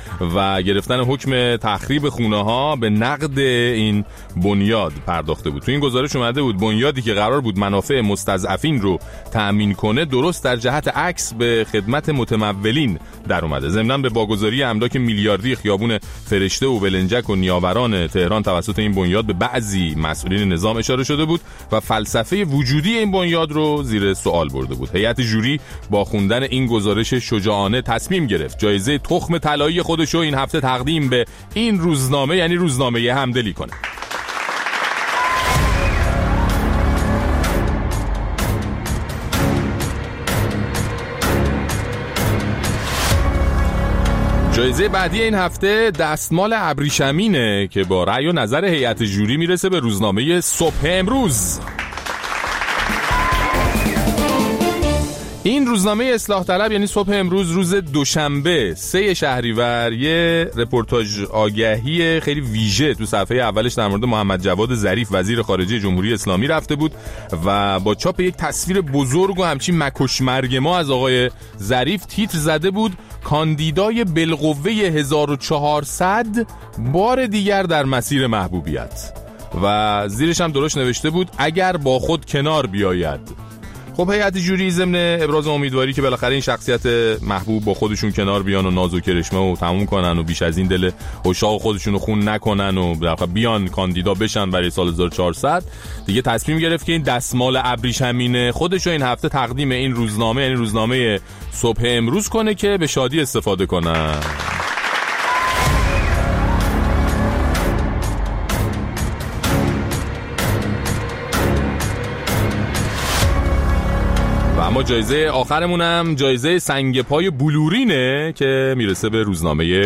و گرفتن حکم تخریب خونه ها به نقد این بنیاد پرداخته بود. تو این گزارش اومده بود بنیادی که قرار بود منافع مستضعفین رو تأمین کنه درست در جهت عکس به خدمت متمولین در اومده. ضمناً به واگذاری املاک میلیاردی خیابون فرشته و ولنجک و نیاوران تهران توسط این بنیاد به بعضی مسئولین نظام اشاره شده بود و فلسفه وجودی این بنیاد رو زیر سوال برده بود. هیئت جوری با خوندن این گزارش شجاعانه تصمیم گرفت جایزه تخم طلایی خودش رو این هفته تقدیم به این روزنامه، یعنی روزنامه همدلی کنه. جایزه بعدی این هفته دستمال ابریشمینه که با رأی و نظر هیئت جوری میرسه به روزنامه صبح امروز. این روزنامه اصلاح طلب یعنی صبح امروز روز دوشنبه 3 شهریور یه رپورتاج آگهی خیلی ویژه تو صفحه اولش در مورد محمد جواد ظریف وزیر خارجه جمهوری اسلامی رفته بود و با چاپ یک تصویر بزرگ و همچین مکش مرگ ما از آقای ظریف تیتر زده بود کاندیدای بالقوه 1400 بار دیگر در مسیر محبوبیت و زیرش هم درست نوشته بود اگر با خود کنار بیاید. خب هیئت جوری ضمن ابراز امیدواری که بالاخره این شخصیت محبوب با خودشون کنار بیان و ناز و کرشمه و تموم کنن و بیش از این دل عشاق خودشون رو خون نکنن و بیان کاندیدا بشن برای سال 1400 دیگه تصمیم گرفت که این دستمال ابریشمین خودش رو این هفته تقدیم این روزنامه یعنی روزنامه صبح امروز کنه که به شادی استفاده کنن. اما جایزه آخرمونم جایزه سنگ پای بلورینه که میرسه به روزنامه